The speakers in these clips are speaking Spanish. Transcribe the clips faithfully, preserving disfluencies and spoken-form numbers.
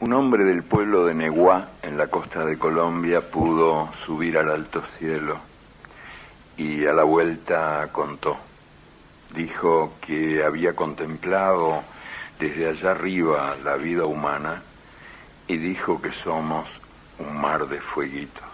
Un hombre del pueblo de Neguá, en la costa de Colombia, pudo subir al alto cielo y a la vuelta contó. Dijo que había contemplado desde allá arriba la vida humana y dijo que somos un mar de fueguitos.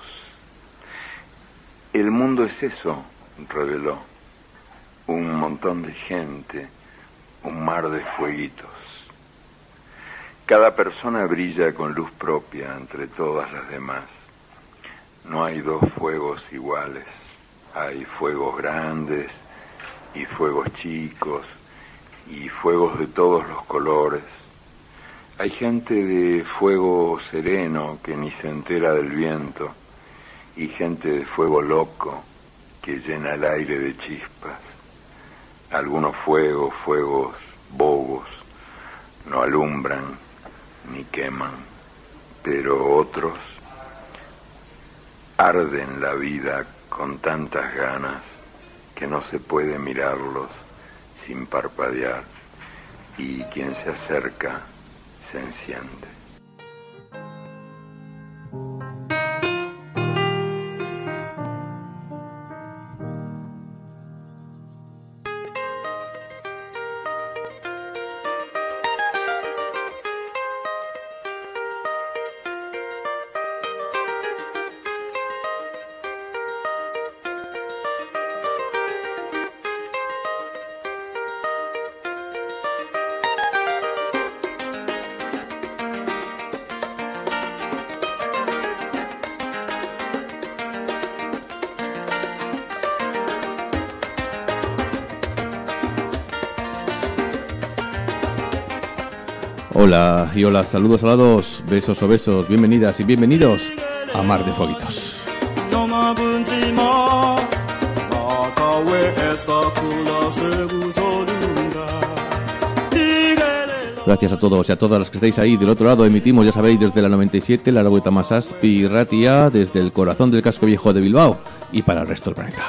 El mundo es eso, reveló, un montón de gente, un mar de fueguitos. Cada persona brilla con luz propia entre todas las demás. No hay dos fuegos iguales. Hay fuegos grandes y fuegos chicos y fuegos de todos los colores. Hay gente de fuego sereno que ni se entera del viento y gente de fuego loco que llena el aire de chispas. Algunos fuegos, fuegos bobos, no alumbran ni queman, pero otros arden la vida con tantas ganas que no se puede mirarlos sin parpadear, y quien se acerca se enciende. Hola y hola, saludos, saludos, besos o besos, bienvenidas y bienvenidos a Mar de Fueguitos. Gracias a todos y a todas las que estáis ahí del otro lado. Emitimos, ya sabéis, desde la noventa y siete, la Largoeta Masaspi Ratia, desde el corazón del casco viejo de Bilbao y para el resto del planeta.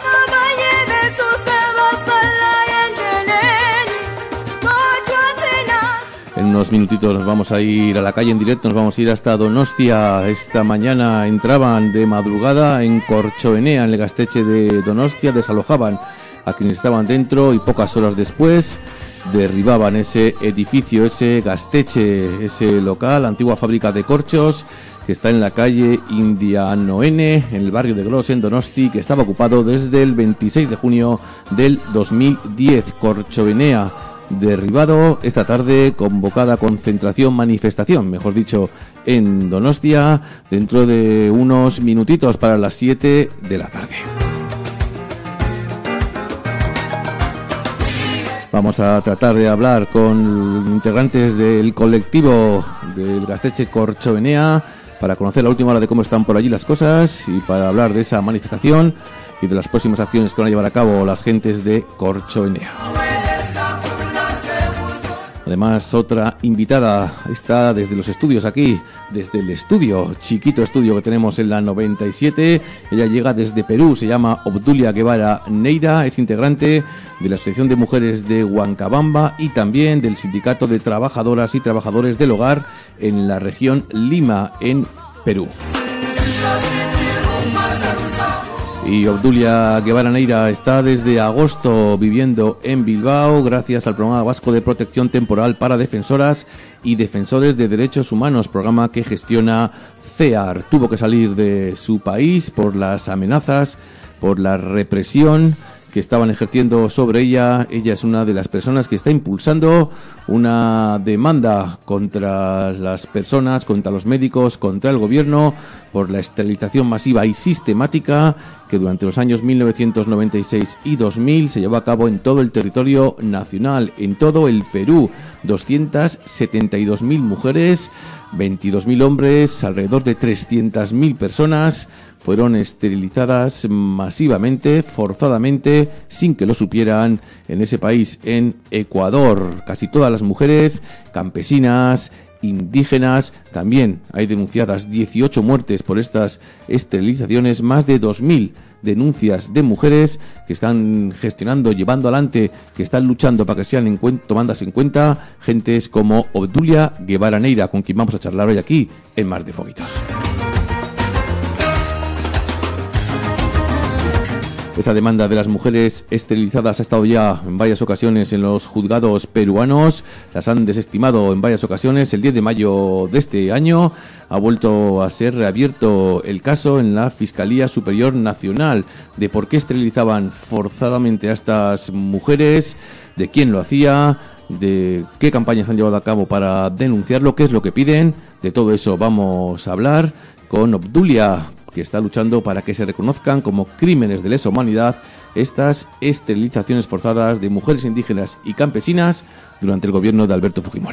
En unos minutitos nos vamos a ir a la calle en directo, nos vamos a ir hasta Donostia. Esta mañana entraban de madrugada en Corchoenea, en el Gasteche de Donostia, desalojaban a quienes estaban dentro y pocas horas después derribaban ese edificio, ese Gasteche, ese local, antigua fábrica de corchos, que está en la calle Indianoene, en el barrio de Gros, en Donosti, que estaba ocupado desde el veintiséis de junio del dos mil diez. Corchoenea derribado, esta tarde convocada concentración, manifestación, mejor dicho, en Donostia, dentro de unos minutitos para las siete de la tarde. Vamos a tratar de hablar con integrantes del colectivo del Gasteche Corchoenea para conocer la última hora de cómo están por allí las cosas y para hablar de esa manifestación y de las próximas acciones que van a llevar a cabo las gentes de Corchoenea. Además, otra invitada está desde los estudios aquí, desde el estudio, chiquito estudio que tenemos en la noventa y siete. Ella llega desde Perú, se llama Obdulia Guevara Neira, es integrante de la Asociación de Mujeres de Huancabamba y también del Sindicato de Trabajadoras y Trabajadores del Hogar en la región Lima, en Perú. Y Obdulia Guevara Neira está desde agosto viviendo en Bilbao gracias al Programa Vasco de Protección Temporal para Defensoras y Defensores de Derechos Humanos, programa que gestiona CEAR. Tuvo que salir de su país por las amenazas, por la represión que estaban ejerciendo sobre ella. Ella es una de las personas que está impulsando una demanda contra las personas, contra los médicos, contra el gobierno, por la esterilización masiva y sistemática que durante los años mil novecientos noventa y seis y dos mil se llevó a cabo en todo el territorio nacional, en todo el Perú. doscientas setenta y dos mil mujeres, veintidós mil hombres, alrededor de trescientas mil personas fueron esterilizadas masivamente, forzadamente, sin que lo supieran, en ese país, en Ecuador. Casi todas las mujeres campesinas, indígenas. También hay denunciadas dieciocho muertes por estas esterilizaciones, más de dos mil denuncias de mujeres que están gestionando, llevando adelante, que están luchando para que sean en cuen- tomadas en cuenta, gentes como Obdulia Guevara Neira, con quien vamos a charlar hoy aquí en Mar de Foguitos. Esa demanda de las mujeres esterilizadas ha estado ya en varias ocasiones en los juzgados peruanos, las han desestimado en varias ocasiones. El diez de mayo de este año ha vuelto a ser reabierto el caso en la Fiscalía Superior Nacional de por qué esterilizaban forzadamente a estas mujeres, de quién lo hacía, de qué campañas han llevado a cabo para denunciarlo, qué es lo que piden. De todo eso vamos a hablar con Obdulia, que está luchando para que se reconozcan como crímenes de lesa humanidad estas esterilizaciones forzadas de mujeres indígenas y campesinas durante el gobierno de Alberto Fujimori.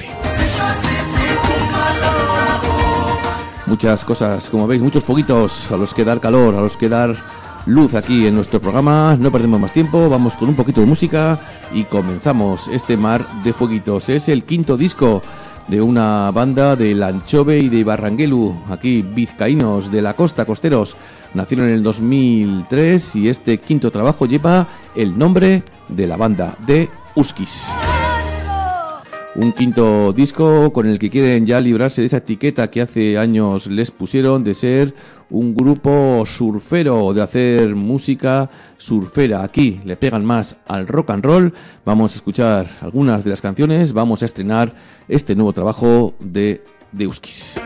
Muchas cosas, como veis, muchos foguitos a los que dar calor, a los que dar luz aquí en nuestro programa. No perdemos más tiempo, vamos con un poquito de música y comenzamos este Mar de Fueguitos. Es el quinto disco de una banda de Lanchove y de Barranguelu, aquí vizcaínos de la costa, costeros. Nacieron en el dos mil tres y este quinto trabajo lleva el nombre de la banda, de Uskis. Un quinto disco con el que quieren ya librarse de esa etiqueta que hace años les pusieron de ser un grupo surfero, de hacer música surfera. Aquí le pegan más al rock and roll. Vamos a escuchar algunas de las canciones, vamos a estrenar este nuevo trabajo de, de Uskis.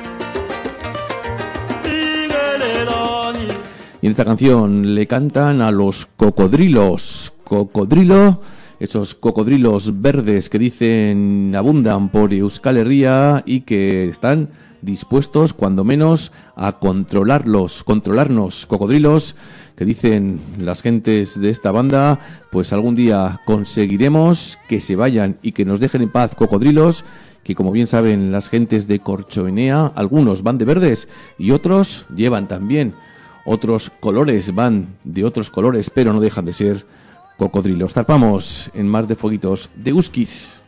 Y en esta canción le cantan a los cocodrilos. Cocodrilo, esos cocodrilos verdes que dicen abundan por Euskal Herria y que están dispuestos, cuando menos, a controlarlos, controlarnos. Cocodrilos que dicen las gentes de esta banda, pues algún día conseguiremos que se vayan y que nos dejen en paz, cocodrilos, que como bien saben las gentes de Corchoenea, algunos van de verdes y otros llevan también otros colores, van de otros colores, pero no dejan de ser cocodrilos. Zarpamos en Mar de Fueguitos de Uskis.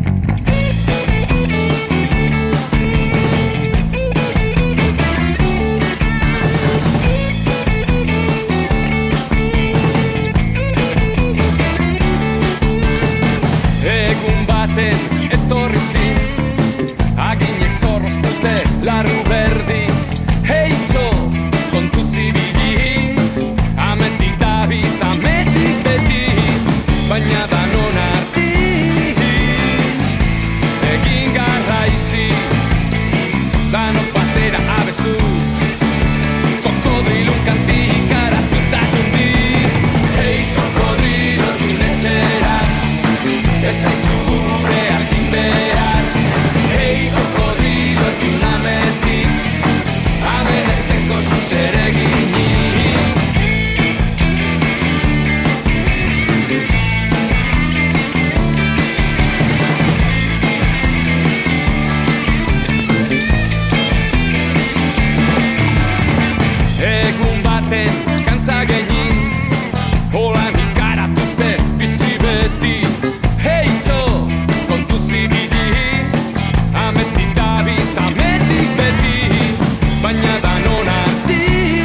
Egun baten etorri zin, aginek zorroztute larru berdi. Heitxo, kontu zibili, ametik dabiz, ametik beti, baina danon arti, egin garraizi, danok batera abestuz, kokodrilun kantik aratuta jondi. Hei, kokodrilo junetxera, ez haitzu gure hartin behar. Hei, kokodrilo junametik, amen esteko zuzeregini. Egun baten kantza genin, holan ikaratute bizi beti. Heitxo, kontu zibili, ametik dabiz, ametik beti, baina danon arti,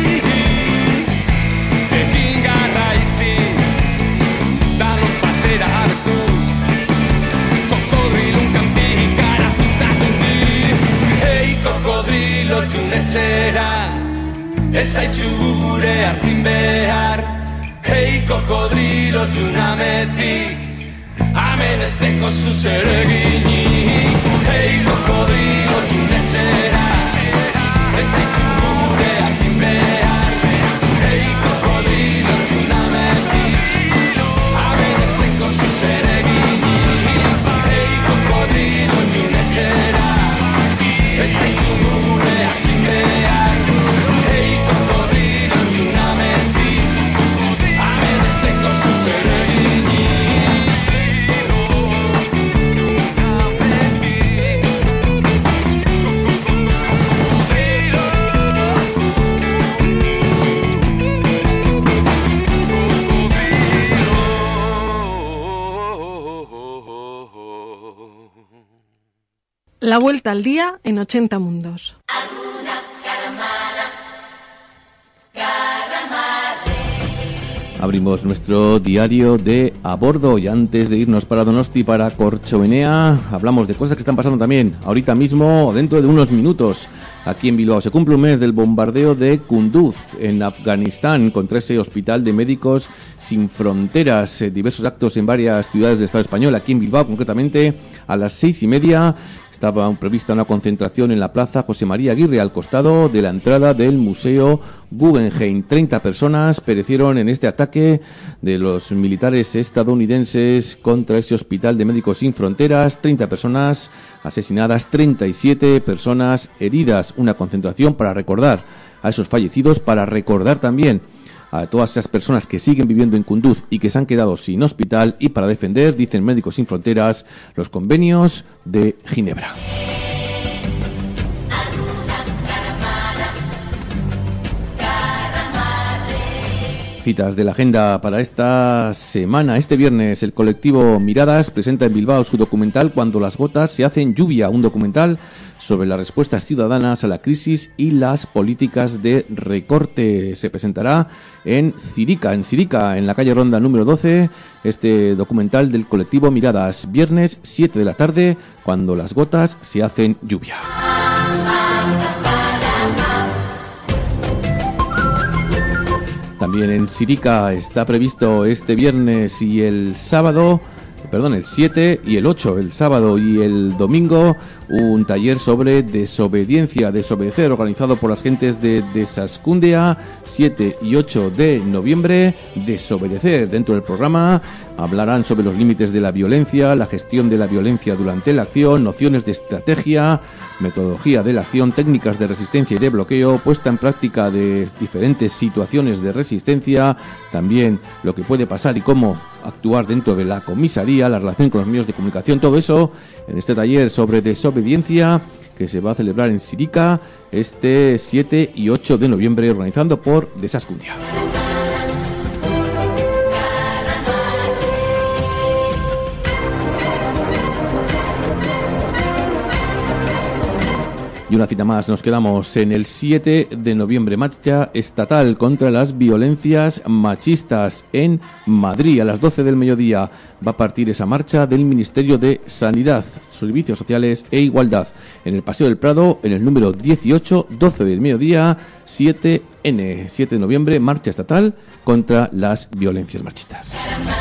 egin garraizi, danon batera abestuz, kokodrilun kantik aratuta jondi. Hei, kokodrilo junetxera, ez haitzu gure hartin behar. Hei, kokodrilo junametik, amen esteko zuzereginik. Hei, kokodrilo junetxera, ez haitzu gure hartin behar. Hei, kokodrilo junametik, amen esteko zuzereginik. Hei, kokodrilo junetxera, ez haitzu gure hartin behar. Hei, kokodrilo junametik, amen esteko zuzereginik. La vuelta al día en ochenta mundos. Abrimos nuestro diario de a bordo y antes de irnos para Donosti, para Corchovenea, hablamos de cosas que están pasando también ahorita mismo, dentro de unos minutos. Aquí en Bilbao se cumple un mes del bombardeo de Kunduz en Afganistán contra ese hospital de Médicos Sin Fronteras. Eh, diversos actos en varias ciudades del Estado español, aquí en Bilbao concretamente a las seis y media. Estaba prevista una concentración en la plaza José María Aguirre, al costado de la entrada del Museo Guggenheim. treinta personas perecieron en este ataque de los militares estadounidenses contra ese hospital de Médicos Sin Fronteras. treinta personas asesinadas, treinta y siete personas heridas. Una concentración para recordar a esos fallecidos, para recordar también a todas esas personas que siguen viviendo en Kunduz y que se han quedado sin hospital, y para defender, dicen Médicos Sin Fronteras, los convenios de Ginebra. Citas de la agenda para esta semana. Este viernes el colectivo Miradas presenta en Bilbao su documental Cuando las gotas se hacen lluvia, un documental sobre las respuestas ciudadanas a la crisis y las políticas de recorte. Se presentará en Cirica, en Cirica, en la calle Ronda número doce, este documental del colectivo Miradas, viernes siete de la tarde, Cuando las gotas se hacen lluvia. También en Cirica está previsto este viernes y el sábado, perdón, el siete y el ocho, el sábado y el domingo, un taller sobre desobediencia, desobedecer, organizado por las gentes de Desascundea, siete y ocho de noviembre, desobedecer. Dentro del programa hablarán sobre los límites de la violencia, la gestión de la violencia durante la acción, nociones de estrategia, metodología de la acción, técnicas de resistencia y de bloqueo, puesta en práctica de diferentes situaciones de resistencia, también lo que puede pasar y cómo actuar dentro de la comisaría, la relación con los medios de comunicación, todo eso en este taller sobre desobediencia que se va a celebrar en Cirica este siete y ocho de noviembre, organizando por Desascundia. Y una cita más, nos quedamos en el siete de noviembre, marcha estatal contra las violencias machistas en Madrid. A las doce del mediodía va a partir esa marcha del Ministerio de Sanidad, Servicios Sociales e Igualdad, en el Paseo del Prado, en el número dieciocho, doce del mediodía, siete ene, siete de noviembre, marcha estatal contra las violencias machistas.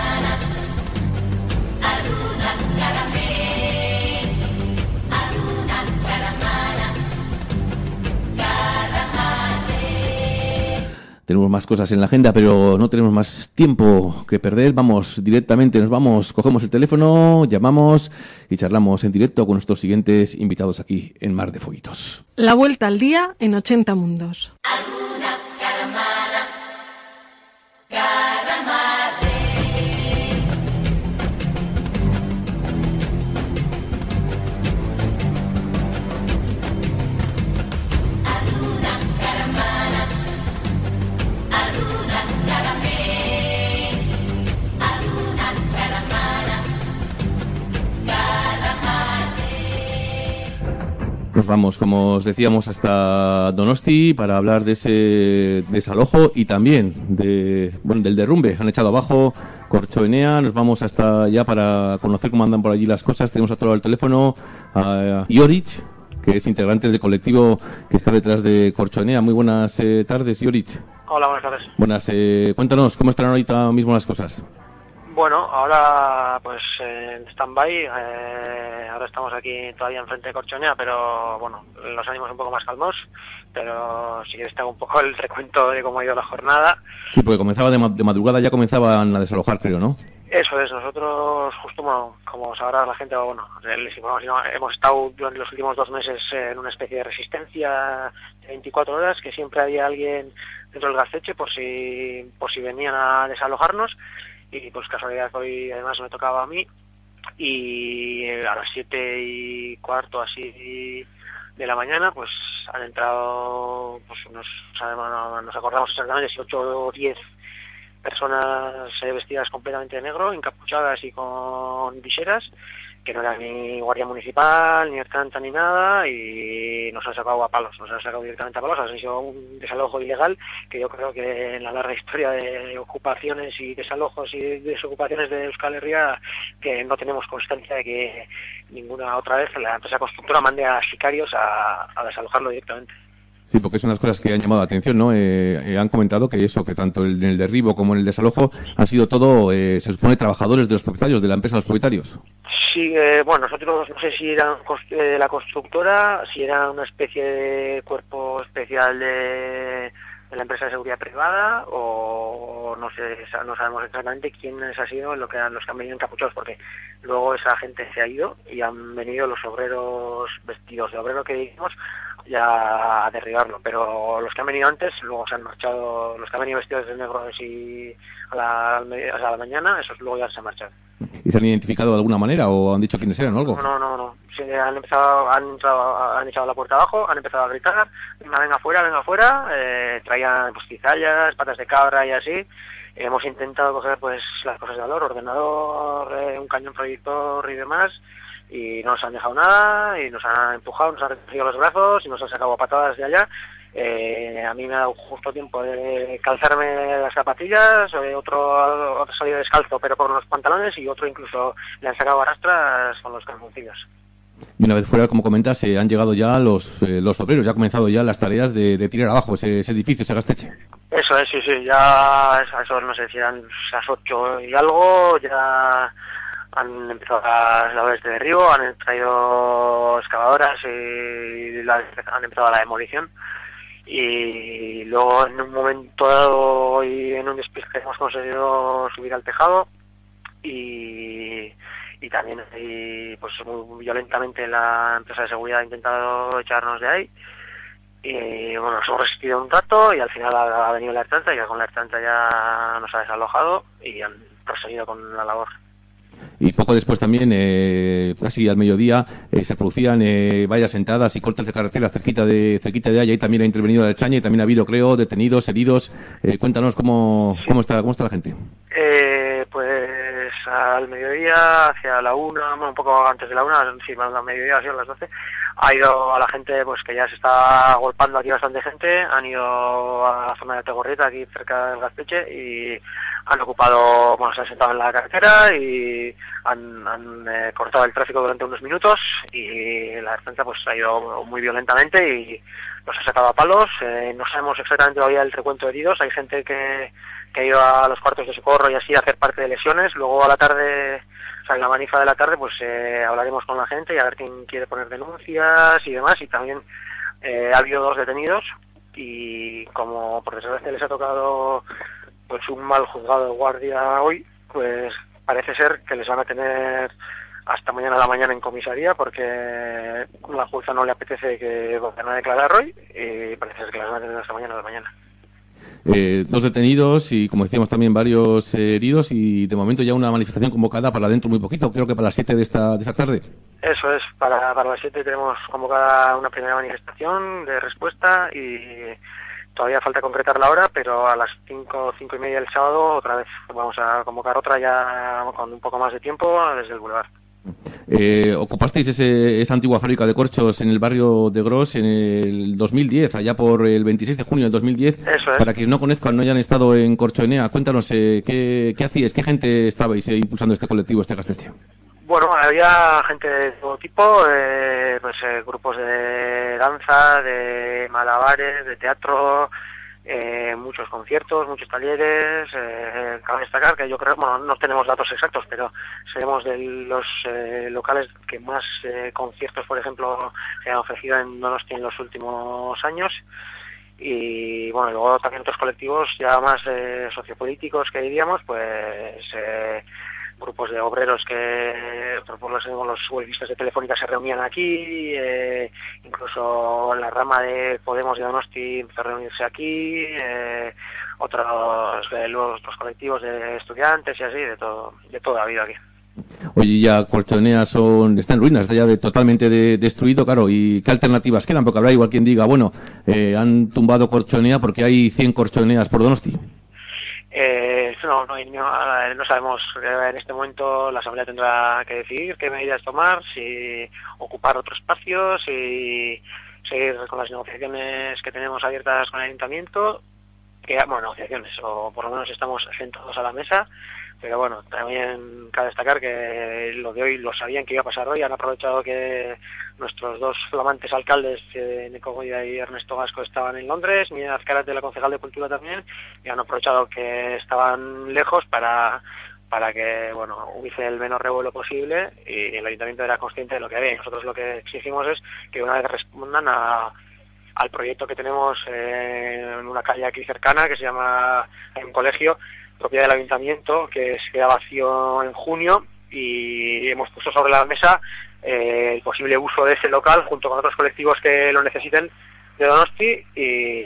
Tenemos más cosas en la agenda, pero no tenemos más tiempo que perder. Vamos directamente, nos vamos, cogemos el teléfono, llamamos y charlamos en directo con nuestros siguientes invitados aquí en Mar de Fueguitos. La vuelta al día en ochenta mundos. Alguna cara mala, cara madre. Alguna cara mala, alguna cara me, alguna cara mala, cara madre. Nos vamos, como os decíamos, hasta Donosti para hablar de ese desalojo y también de, bueno, del derrumbe. Han echado abajo Corchovenea. Nos vamos hasta allá para conocer cómo andan por allí las cosas. Tenemos a todo el teléfono a Iorich, que es integrante del colectivo que está detrás de Corchovenea. Muy buenas eh, tardes, Iorich. Hola, buenas tardes. Buenas, eh, cuéntanos, ¿cómo están ahorita mismo las cosas? Bueno, ahora pues en stand-by, eh, ahora estamos aquí todavía enfrente de Corchovenea, pero bueno, los ánimos un poco más calmos, pero si quieres te hago un poco el recuento de cómo ha ido la jornada. Sí, porque comenzaba de, ma- de madrugada, ya comenzaban a desalojar, creo, ¿no? Eso es, nosotros justo, bueno, como sabrá la gente, bueno, les informamos, hemos estado durante los últimos dos meses en una especie de resistencia de veinticuatro horas, que siempre había alguien dentro del gasteche por si, por si venían a desalojarnos. Y pues casualidad hoy además me tocaba a mí, y a las siete y cuarto así de la mañana pues han entrado, pues unos, o sea, no, nos acordamos exactamente si ocho o diez personas eh, vestidas completamente de negro, encapuchadas y con viseras, que que no era ni guardia municipal, ni Ertzaintza ni nada, y nos han sacado a palos, nos han sacado directamente a palos, ha sido un desalojo ilegal, que yo creo que en la larga historia de ocupaciones y desalojos y desocupaciones de Euskal Herria, que no tenemos constancia de que ninguna otra vez la empresa constructora mande a sicarios a, a desalojarlo directamente. Sí, porque son las cosas que han llamado la atención, ¿no? Eh, eh, han comentado que eso, que tanto en el derribo como en el desalojo han sido todo, eh, se supone, trabajadores de los propietarios, de la empresa de los propietarios. Sí, eh, bueno, nosotros no sé si eran cos- eh, la constructora, si era una especie de cuerpo especial de, de la empresa de seguridad privada, o no sé, no sabemos exactamente quiénes han sido lo que, los que han venido encapuchados, porque luego esa gente se ha ido y han venido los obreros vestidos de obrero que dijimos ya a derribarlo, pero los que han venido antes luego se han marchado, los que han venido vestidos de negro y a la, a la mañana, esos luego ya se han marchado. ¿Y se han identificado de alguna manera o han dicho quiénes eran o algo? No, no, no, no. Sí, han empezado, han entrado, han echado la puerta abajo, han empezado a gritar, venga, venga afuera, venga afuera, eh, traían pues cizallas, patas de cabra y así. Hemos intentado coger pues las cosas de valor, ordenador, eh, un cañón proyector y demás, y no nos han dejado nada, y nos han empujado, nos han recogido los brazos y nos han sacado a patadas de allá. Eh, a mí me ha dado justo tiempo de calzarme las zapatillas, eh, otro, otro salido descalzo pero con los pantalones, y otro incluso le han sacado arrastras con los calzoncillos. Y una vez fuera, como comentas, eh, han llegado ya los eh, los obreros, ya han comenzado ya las tareas de, de tirar abajo ese, ese edificio, ese gasteche. Eso es, sí, sí, ya a eso no sé si eran las ocho y algo, ya han empezado las labores de derribo, han traído excavadoras y la, han empezado la demolición. Y luego en un momento dado y en un despiste hemos conseguido subir al tejado y, y también y, pues muy violentamente la empresa de seguridad ha intentado echarnos de ahí, y bueno, nos hemos resistido un rato y al final ha, ha venido la Ertzaintza, y con la Ertzaintza ya nos ha desalojado y han proseguido con la labor. Y poco después también, eh, casi al mediodía, eh, se producían eh, vallas sentadas y cortes de carretera cerquita de cerquita de allá, y también ha intervenido la Ertzaintza y también ha habido, creo, detenidos, heridos. Eh, cuéntanos cómo, Sí. cómo está cómo está la gente. Eh, pues al mediodía, hacia la una, bueno, un poco antes de la una, sí, más al mediodía, ha sido las doce, ha ido a la gente, pues que ya se está golpando aquí bastante gente, han ido a la zona de Tegorrieta, aquí cerca del Gasteche, y han ocupado, bueno, se han sentado en la carretera y han, han eh, cortado el tráfico durante unos minutos, y la Ertzaintza pues ha ido muy violentamente y los ha sacado a palos. Eh, no sabemos exactamente todavía el recuento de heridos, hay gente que, que ha ido a los cuartos de socorro y así a hacer parte de lesiones. Luego a la tarde, o sea, en la manifa de la tarde, pues eh, hablaremos con la gente y a ver quién quiere poner denuncias y demás, y también eh, ha habido dos detenidos, y como por desgracia les ha tocado pues un mal juzgado de guardia hoy, pues parece ser que les van a tener hasta mañana a la mañana en comisaría, porque a la jueza no le apetece que vayan a declarar hoy, y parece ser que las van a tener hasta mañana a la mañana. Eh, dos detenidos y, como decíamos, también varios eh, heridos, y de momento ya una manifestación convocada para dentro muy poquito, creo que para las siete de esta, de esta tarde. Eso es, para, para las siete tenemos convocada una primera manifestación de respuesta, y todavía falta concretar la hora, pero a las cinco, cinco y media del sábado otra vez vamos a convocar otra, ya con un poco más de tiempo, desde el Boulevard. Eh, ocupasteis ese, esa antigua fábrica de corchos en el barrio de Gros en el dos mil diez, allá por el veintiséis de junio del dos mil diez. Eso es. Para quienes no conozcan, no hayan estado en Corchoenea, cuéntanos eh, ¿qué, qué hacíais, qué gente estabais eh, impulsando este colectivo, este gasteche. Bueno, había gente de todo tipo, eh, pues eh, grupos de danza, de malabares, de teatro, eh, muchos conciertos, muchos talleres. Eh, cabe destacar que yo creo, bueno, no tenemos datos exactos, pero seremos de los eh, locales que más eh, conciertos, por ejemplo, se han ofrecido en Donosti en los últimos años. Y bueno, luego también otros colectivos ya más eh, sociopolíticos que diríamos, pues eh, grupos de obreros que por los, los huelguistas de Telefónica se reunían aquí, eh, incluso la rama de Podemos de Donosti empezó a reunirse aquí, eh, otros, eh, los, otros colectivos de estudiantes y así, de todo, de todo ha habido aquí. Oye, ya Corchoenea son, está en ruinas, está ya de, totalmente de, destruido, claro, ¿y qué alternativas quedan? Porque habrá igual quien diga, bueno, eh, han tumbado Corchoenea porque hay cien Corchoeneas por Donosti. Eh, no, no, hay- no, no sabemos. eh, En este momento la Asamblea tendrá que decidir qué medidas tomar, si ocupar otro espacio, si seguir con las negociaciones que tenemos abiertas con el Ayuntamiento, que, bueno, negociaciones, o por lo menos estamos sentados a la mesa, pero bueno, también cabe destacar que lo de hoy lo sabían que iba a pasar hoy, han aprovechado que nuestros dos flamantes alcaldes, eh, Neco Goya y Ernesto Gasco, estaban en Londres, Miguel Azcárate, la concejal de Cultura, también, y han aprovechado que estaban lejos para para que, bueno, hubiese el menor revuelo posible, y el Ayuntamiento era consciente de lo que había. Y nosotros lo que exigimos es que una vez respondan a al proyecto que tenemos eh, en una calle aquí cercana, que se llama, hay un colegio, propiedad del Ayuntamiento, que se queda vacío en junio, y hemos puesto sobre la mesa eh, el posible uso de ese local junto con otros colectivos que lo necesiten de Donosti, y,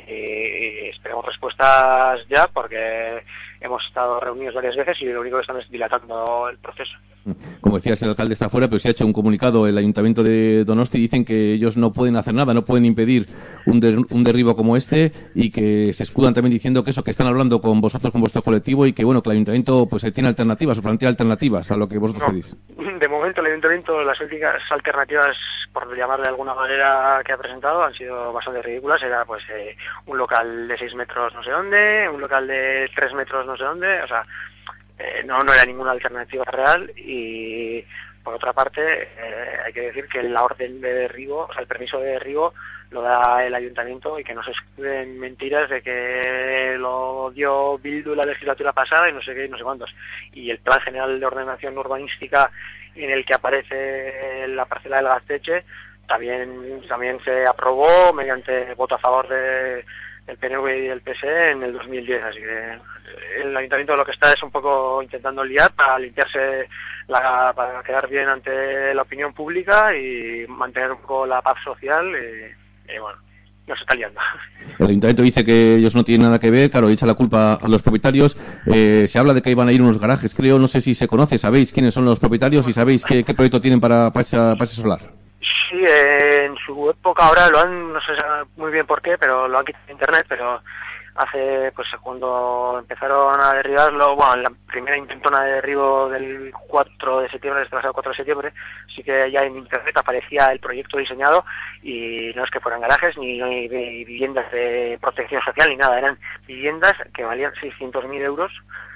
y esperemos respuestas ya, porque hemos estado reunidos varias veces y lo único que están es dilatando el proceso. Como decías, el alcalde está fuera, pero sí ha hecho un comunicado el Ayuntamiento de Donosti. Dicen que ellos no pueden hacer nada, no pueden impedir un, der, un derribo como este, y que se escudan también diciendo que eso, que están hablando con vosotros, con vuestro colectivo, y que bueno, que el Ayuntamiento pues tiene alternativas o plantea alternativas a lo que vosotros No, pedís. de momento el Ayuntamiento, las únicas alternativas, por llamarle de alguna manera, que ha presentado han sido bastante ridículas. Era pues eh, un local de seis metros no sé dónde, un local de tres metros no sé dónde, o sea, Eh, no, no era ninguna alternativa real. Y por otra parte eh, hay que decir que la orden de derribo, o sea, el permiso de derribo lo da el Ayuntamiento, y que no se escuden mentiras de que lo dio Bildu la legislatura pasada y no sé qué y no sé cuántos. Y el Plan General de Ordenación Urbanística, en el que aparece la parcela del Gazteche, también también se aprobó mediante voto a favor de el P N V y el P S E en el dos mil diez, así que el Ayuntamiento lo que está es un poco intentando liar para limpiarse, la, para quedar bien ante la opinión pública y mantener un poco la paz social, y, y bueno, no se está liando. El Ayuntamiento dice que ellos no tienen nada que ver, claro, echa la culpa a los propietarios. Eh, se habla de que iban a ir unos garajes, creo, no sé si se conoce, ¿sabéis quiénes son los propietarios y sabéis qué, qué proyecto tienen para, para, esa, para ese solar? Sí, eh, en su época ahora lo han, no sé muy bien por qué, pero lo han quitado de internet, pero hace, pues cuando empezaron a derribarlo, bueno, la primera intentona de derribo del cuatro de septiembre, este pasado cuatro de septiembre, sí que ya en internet aparecía el proyecto diseñado, y no es que fueran garajes ni, ni, ni viviendas de protección social ni nada, eran viviendas que valían seiscientos mil euros,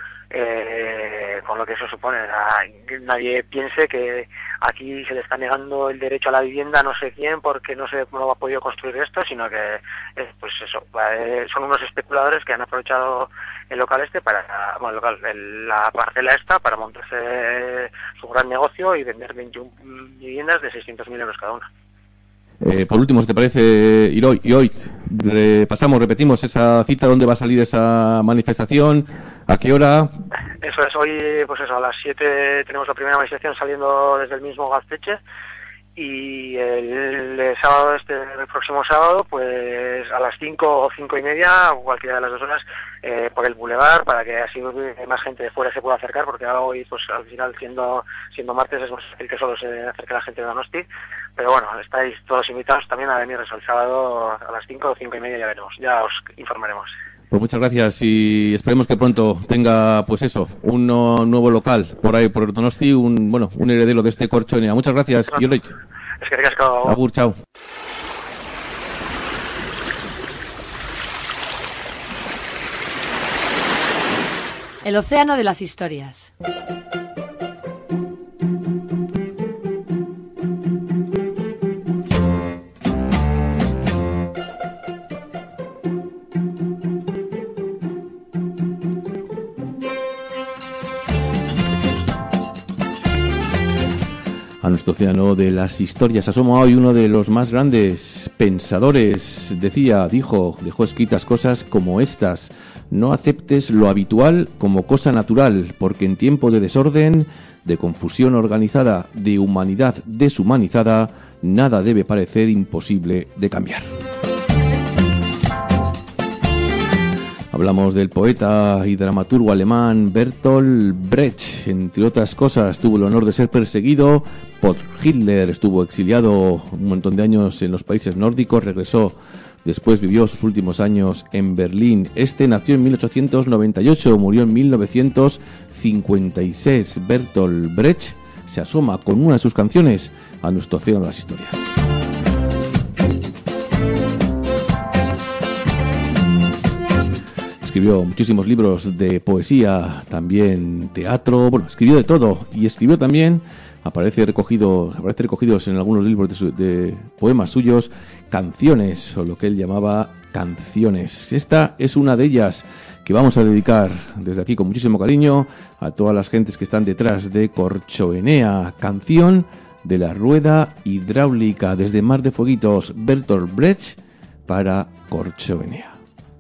eh, con lo que eso supone. A, nadie piense que aquí se le está negando el derecho a la vivienda a no sé quién porque no se no ha podido construir esto, sino que es, pues eso, eh, son unos especuladores que han aprovechado el local este para, bueno, el local, el, la parcela esta para montarse su gran negocio y vender veintiuna viviendas de seiscientos mil euros cada una. Eh, por último, si te parece, Iroy, y hoy repasamos, repetimos esa cita, dónde va a salir esa manifestación, a qué hora. Eso es, hoy pues eso, a las siete tenemos la primera manifestación saliendo desde el mismo Gazteche, y el, el sábado, este el próximo sábado, pues a las cinco o cinco y media, o cualquiera de las dos horas, eh, por el Boulevard, para que así más gente de fuera se pueda acercar, porque hoy pues al final siendo siendo martes es más fácil que solo se acerque la gente de Donosti. Pero bueno, estáis todos invitados también a venir el sábado a las cinco o cinco y media, ya veremos, ya os informaremos. Pues muchas gracias, y esperemos que pronto tenga, pues eso, un no, nuevo local por ahí, por Donosti, un bueno, un heredero de este Corchonea. Muchas gracias, no, Iorich. Es que ricasco. Agur, chao. El océano de las historias. A nuestro océano de las historias asoma hoy uno de los más grandes pensadores. Decía, dijo, dejó escritas cosas como estas: no aceptes lo habitual como cosa natural, porque en tiempo de desorden, de confusión organizada, de humanidad deshumanizada, nada debe parecer imposible de cambiar. Hablamos del poeta y dramaturgo alemán Bertolt Brecht. Entre otras cosas, tuvo el honor de ser perseguido por Hitler, estuvo exiliado un montón de años en los países nórdicos, regresó, después vivió sus últimos años en Berlín. Este nació en mil ochocientos noventa y ocho, murió en mil novecientos cincuenta y seis. Bertolt Brecht se asoma con una de sus canciones a nuestro océano de las historias. Escribió muchísimos libros de poesía, también teatro, bueno, escribió de todo y escribió también, aparece recogido, aparece recogidos en algunos libros de, su, de poemas suyos, canciones, o lo que él llamaba canciones. Esta es una de ellas que vamos a dedicar desde aquí con muchísimo cariño a todas las gentes que están detrás de Corchoenea, canción de la rueda hidráulica desde Mar de Fueguitos, Bertolt Brecht para Corchoenea.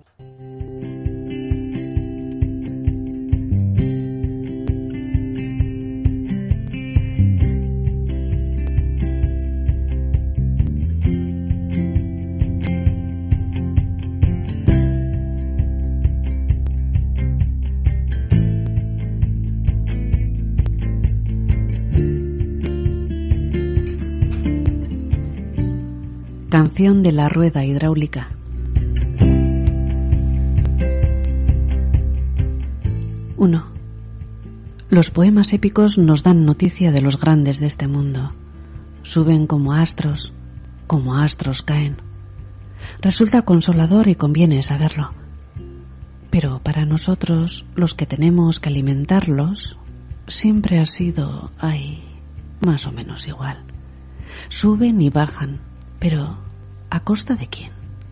Canción de la rueda hidráulica. uno. Los poemas épicos nos dan noticia de los grandes de este mundo. Suben como astros, como astros caen. Resulta consolador y conviene saberlo. Pero para nosotros, los que tenemos que alimentarlos, siempre ha sido, ay, más o menos igual. Suben y bajan, pero ¿a costa de quién?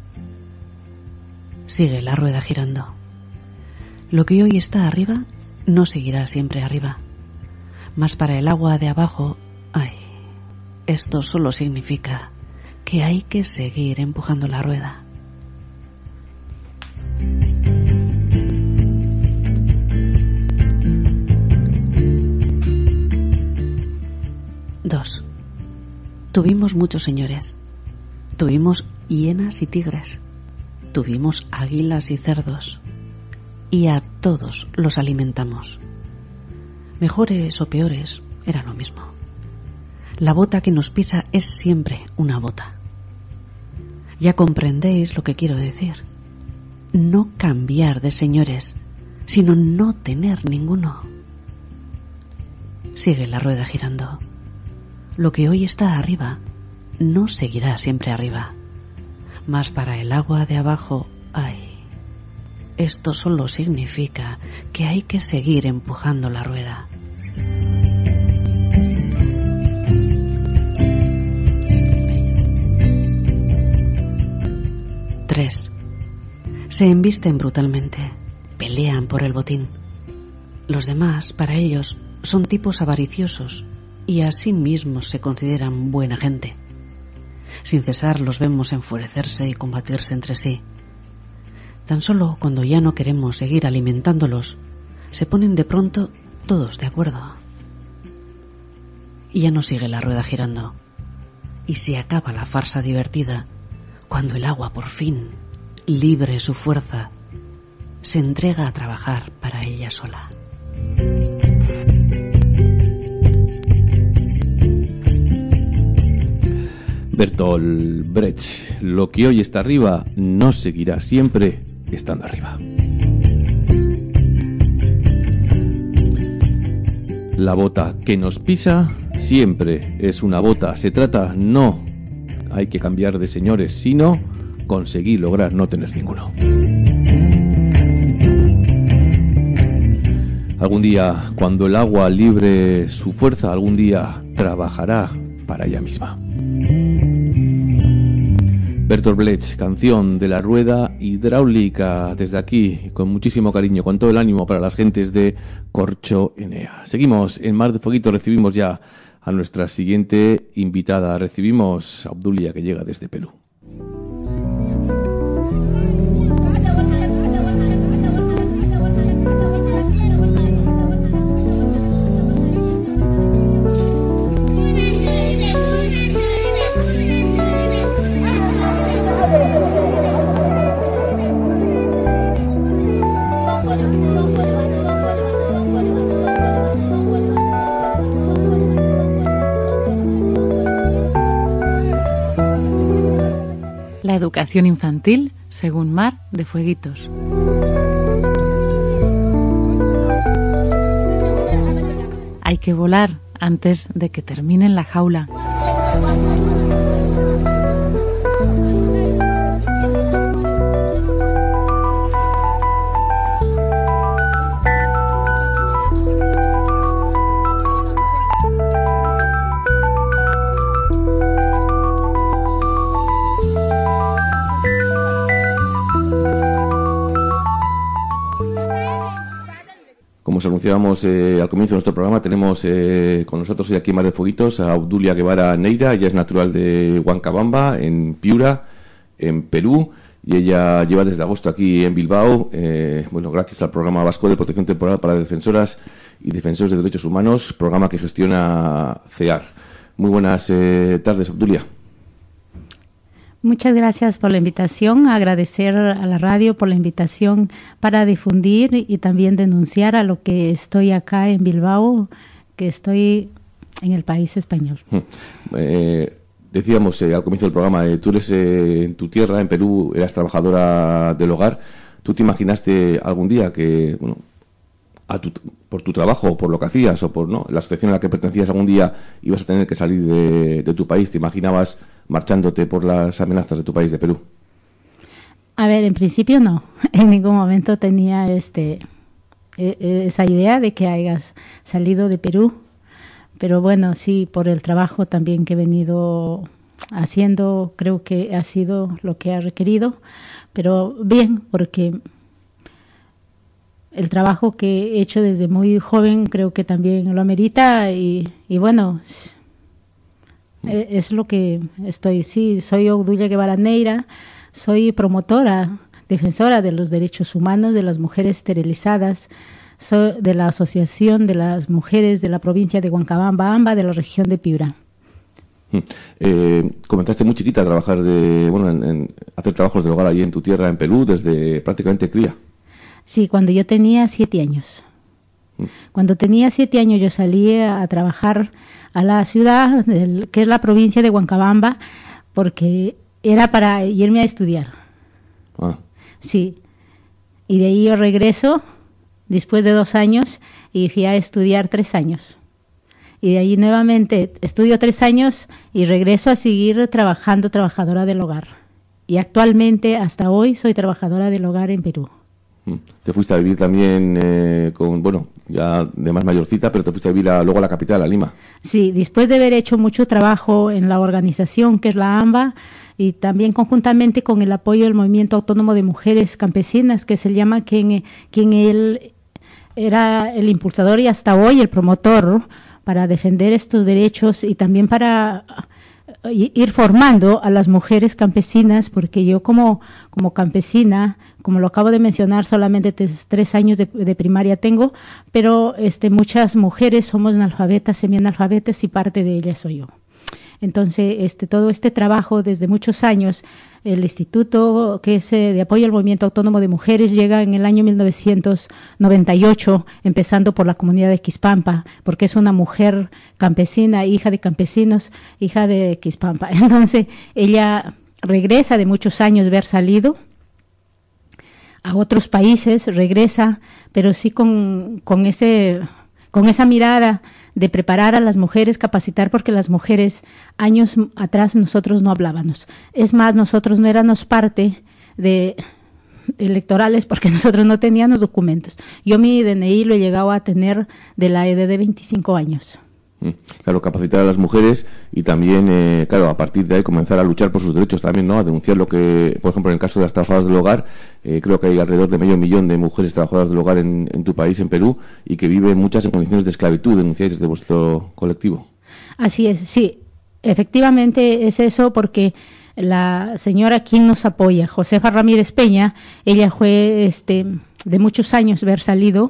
Sigue la rueda girando. Lo que hoy está arriba no seguirá siempre arriba. Mas para el agua de abajo, ay, esto solo significa que hay que seguir empujando la rueda. Dos. Tuvimos muchos señores. Tuvimos hienas y tigres. Tuvimos águilas y cerdos. Y a todos los alimentamos. Mejores o peores, era lo mismo. La bota que nos pisa es siempre una bota. Ya comprendéis lo que quiero decir. No cambiar de señores, sino no tener ninguno. Sigue la rueda girando. Lo que hoy está arriba no seguirá siempre arriba. Mas para el agua de abajo, ay, esto solo significa que hay que seguir empujando la rueda. Tres. Se embisten brutalmente, pelean por el botín. Los demás, para ellos, son tipos avariciosos y a sí mismos se consideran buena gente. Sin cesar los vemos enfurecerse y combatirse entre sí. Tan solo cuando ya no queremos seguir alimentándolos, se ponen de pronto todos de acuerdo. Y ya no sigue la rueda girando. Y se acaba la farsa divertida cuando el agua por fin, libre su fuerza, se entrega a trabajar para ella sola. Bertolt Brecht, lo que hoy está arriba no seguirá siempre estando arriba. La bota que nos pisa siempre es una bota. Se trata, no hay que cambiar de señores, sino conseguir lograr no tener ninguno. Algún día, cuando el agua libre su fuerza, algún día trabajará para ella misma. Bertolt Brecht, canción de la rueda hidráulica, desde aquí, con muchísimo cariño, con todo el ánimo para las gentes de Corchoenea. Seguimos en Mar de Fueguitos, recibimos ya a nuestra siguiente invitada. Recibimos a Obdulia, que llega desde Perú. La educación infantil según Mar de Fueguitos. Hay que volar antes de que termine en la jaula. Como os anunciábamos eh, al comienzo de nuestro programa, tenemos eh, con nosotros hoy aquí en Mar de Fueguitos a Obdulia Guevara Neira. Ella es natural de Huancabamba, en Piura, en Perú, y ella lleva desde agosto aquí en Bilbao, eh, bueno, gracias al Programa Vasco de Protección Temporal para Defensoras y Defensores de Derechos Humanos, programa que gestiona C E A R. Muy buenas eh, tardes, Obdulia. Muchas gracias por la invitación, agradecer a la radio por la invitación para difundir y también denunciar a lo que estoy acá en Bilbao, que estoy en el país español. Eh, decíamos eh, al comienzo del programa, eh, tú eres eh, en tu tierra, en Perú, eras trabajadora del hogar. ¿Tú te imaginaste algún día que, bueno, a tu, por tu trabajo, o por lo que hacías, o por no la asociación a la que pertenecías, algún día ibas a tener que salir de, de tu país? ¿Te imaginabas marchándote por las amenazas de tu país, de Perú? A ver, en principio no. En ningún momento tenía este esa idea de que hayas salido de Perú. Pero bueno, sí, por el trabajo también que he venido haciendo, creo que ha sido lo que ha requerido. Pero bien, porque el trabajo que he hecho desde muy joven creo que también lo amerita y, y bueno, es lo que estoy. Sí, soy Obdulia Guevara Neira, soy promotora, defensora de los derechos humanos de las mujeres esterilizadas, soy de la Asociación de las Mujeres de la provincia de Huancabamba, Amba, de la región de Piura. Eh, comenzaste muy chiquita a trabajar de, bueno, en, en hacer trabajos del hogar allí en tu tierra, en Perú, desde prácticamente cría. Sí, cuando yo tenía siete años. Cuando tenía siete años yo salí a trabajar a la ciudad, del, que es la provincia de Huancabamba, porque era para irme a estudiar. Ah. Sí. Y de ahí yo regreso después de dos años y fui a estudiar tres años. Y de ahí nuevamente estudio tres años y regreso a seguir trabajando, trabajadora del hogar. Y actualmente, hasta hoy, soy trabajadora del hogar en Perú. Te fuiste a vivir también eh, con, bueno, ya de más mayorcita, pero te fuiste a vivir a, luego a la capital, a Lima. Sí, después de haber hecho mucho trabajo en la organización que es la AMBA y también conjuntamente con el apoyo del Movimiento Autónomo de Mujeres Campesinas, que se llama, quien, quien él era el impulsador y hasta hoy el promotor para defender estos derechos y también para ir formando a las mujeres campesinas, porque yo como, como campesina, como lo acabo de mencionar, solamente tres, tres años de, de primaria tengo, pero este, muchas mujeres somos analfabetas, semianalfabetas y parte de ellas soy yo. Entonces, este, todo este trabajo desde muchos años, el Instituto que es eh, de apoyo al Movimiento Autónomo de Mujeres llega en el año mil novecientos noventa y ocho, empezando por la comunidad de Quispampa, porque es una mujer campesina, hija de campesinos, hija de Quispampa. Entonces, ella regresa de muchos años de haber salido a otros países, regresa, pero sí con, con ese... con esa mirada de preparar a las mujeres, capacitar, porque las mujeres años atrás nosotros no hablábamos. Es más, nosotros no éramos parte de electorales porque nosotros no teníamos documentos. Yo mi D N I lo he llegado a tener de la edad de veinticinco años. Claro, capacitar a las mujeres y también, eh, claro, a partir de ahí comenzar a luchar por sus derechos también, ¿no? A denunciar lo que, por ejemplo, en el caso de las trabajadoras del hogar, eh, creo que hay alrededor de medio millón de mujeres trabajadoras del hogar en, en tu país, en Perú, y que viven muchas en condiciones de esclavitud. ¿Denunciáis desde vuestro colectivo? Así es, sí, efectivamente es eso, porque la señora quien nos apoya, Josefa Ramírez Peña, ella fue este, de muchos años haber salido.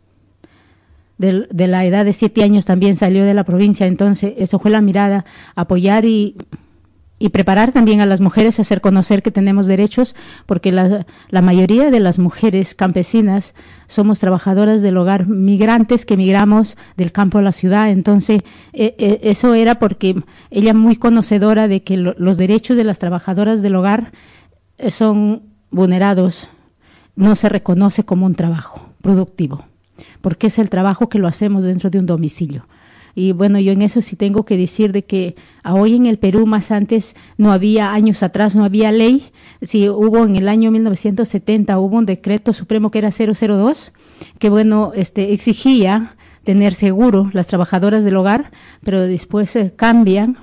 De, de la edad de siete años también salió de la provincia, entonces eso fue la mirada, apoyar y, y preparar también a las mujeres, hacer conocer que tenemos derechos, porque la, la mayoría de las mujeres campesinas somos trabajadoras del hogar, migrantes que migramos del campo a la ciudad. Entonces, eh, eh, eso era porque ella muy conocedora de que lo, los derechos de las trabajadoras del hogar eh, son vulnerados, no se reconoce como un trabajo productivo, porque es el trabajo que lo hacemos dentro de un domicilio. Y bueno, yo en eso sí tengo que decir de que hoy en el Perú, más antes, no había, años atrás, no había ley. Sí, hubo en el año mil novecientos setenta, hubo un decreto supremo que era cero cero dos, que bueno, este, exigía tener seguro las trabajadoras del hogar, pero después eh, cambian.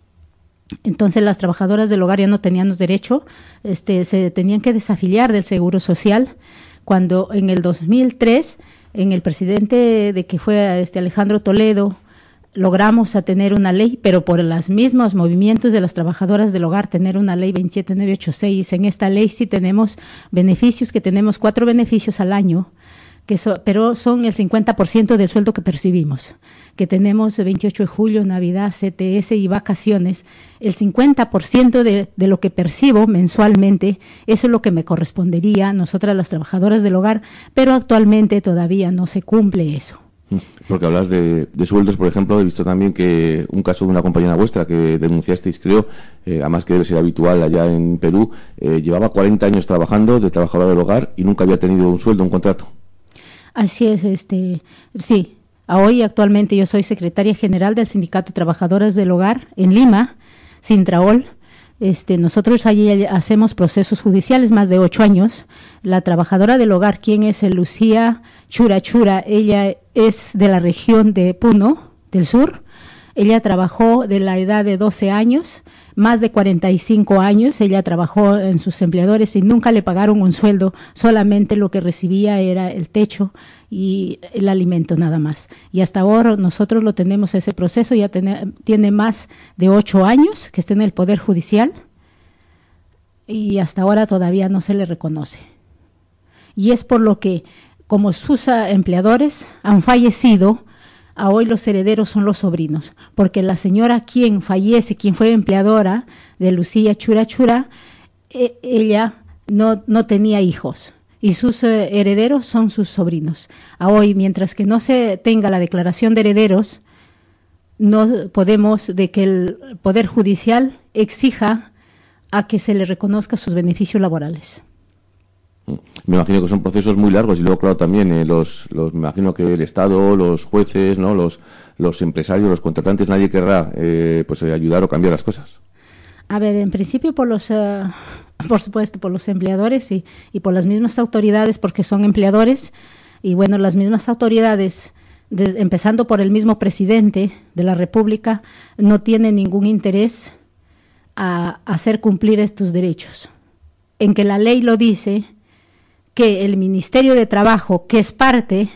Entonces las trabajadoras del hogar ya no tenían los derechos, este, se tenían que desafiliar del Seguro Social, cuando en el dos mil tres, en el presidente de que fue este Alejandro Toledo, logramos a tener una ley, pero por los mismos movimientos de las trabajadoras del hogar, tener una ley veintisiete mil novecientos ochenta y seis. En esta ley sí tenemos beneficios, que tenemos cuatro beneficios al año, que so, pero son el cincuenta por ciento del sueldo que percibimos, que tenemos veintiocho de julio, Navidad, C T S y vacaciones. El cincuenta por ciento de, de lo que percibo mensualmente, eso es lo que me correspondería a nosotras las trabajadoras del hogar, pero actualmente todavía no se cumple eso. Porque hablas de, de sueldos, por ejemplo, he visto también que un caso de una compañera vuestra que denunciasteis, creo, eh, además que debe ser habitual allá en Perú, eh, llevaba cuarenta años trabajando de trabajadora del hogar y nunca había tenido un sueldo, un contrato. Así es, este, sí. Hoy actualmente yo soy secretaria general del Sindicato de Trabajadoras del Hogar en Lima, Sintraol. Este, nosotros allí hacemos procesos judiciales más de ocho años. La trabajadora del hogar, ¿quién es? Lucía Chura Chura, ella es de la región de Puno, del sur. Ella trabajó de la edad de doce años, más de cuarenta y cinco años, ella trabajó en sus empleadores y nunca le pagaron un sueldo, solamente lo que recibía era el techo y el alimento nada más. Y hasta ahora nosotros lo tenemos ese proceso, ya tiene, tiene más de ocho años que está en el Poder Judicial y hasta ahora todavía no se le reconoce. Y es por lo que, como sus empleadores han fallecido, a hoy los herederos son los sobrinos, porque la señora quien fallece, quien fue empleadora de Lucía Chura Chura, eh, ella no, no tenía hijos y sus eh, herederos son sus sobrinos. A hoy, mientras que no se tenga la declaración de herederos, no podemos de que el Poder Judicial exija a que se le reconozca sus beneficios laborales. Me imagino que son procesos muy largos y luego, claro, también eh, los, los, me imagino que el Estado, los jueces, no, los, los empresarios, los contratantes, nadie querrá eh, pues eh, ayudar o cambiar las cosas. A ver, en principio por los, uh, por supuesto, por los empleadores y, y por las mismas autoridades, porque son empleadores y bueno, las mismas autoridades, de, empezando por el mismo presidente de la República, no tienen ningún interés a, a hacer cumplir estos derechos. En que la ley lo dice, que el Ministerio de Trabajo, que es parte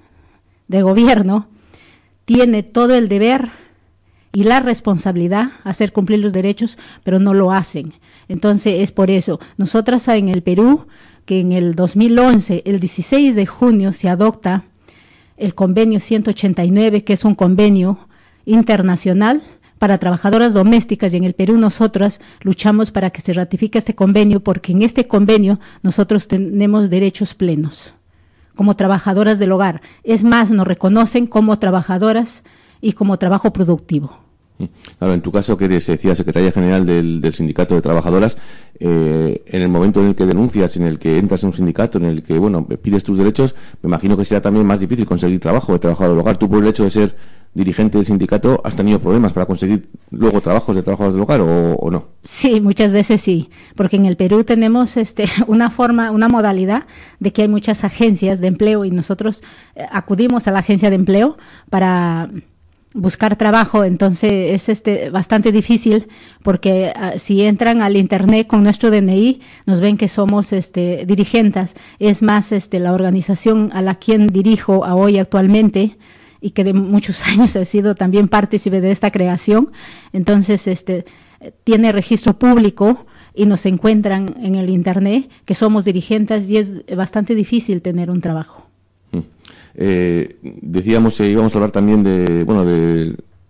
de gobierno, tiene todo el deber y la responsabilidad de hacer cumplir los derechos, pero no lo hacen. Entonces es por eso. Nosotras en el Perú, que en el dos mil once, el dieciséis de junio, se adopta el convenio ciento ochenta y nueve, que es un convenio internacional para trabajadoras domésticas, y en el Perú nosotras luchamos para que se ratifique este convenio, porque en este convenio nosotros tenemos derechos plenos como trabajadoras del hogar. Es más, nos reconocen como trabajadoras y como trabajo productivo. Claro, en tu caso, que eres, decía, secretaria general del, del Sindicato de Trabajadoras, eh, en el momento en el que denuncias, en el que entras en un sindicato, en el que, bueno, pides tus derechos, me imagino que será también más difícil conseguir trabajo de trabajador del hogar. Tú, por el hecho de ser dirigente del sindicato, ¿has tenido problemas para conseguir luego trabajos de trabajadores del hogar o, o no? Sí, muchas veces sí, porque en el Perú tenemos este una forma, una modalidad de que hay muchas agencias de empleo y nosotros eh, acudimos a la agencia de empleo para buscar trabajo. Entonces es este bastante difícil porque uh, si entran al internet con nuestro D N I nos ven que somos este dirigentes. Es más, este la organización a la quien dirijo a hoy actualmente y que de muchos años he sido también partícipe de esta creación, entonces este tiene registro público y nos encuentran en el internet que somos dirigentes y es bastante difícil tener un trabajo. Eh, decíamos, eh, íbamos a hablar también de, bueno, de,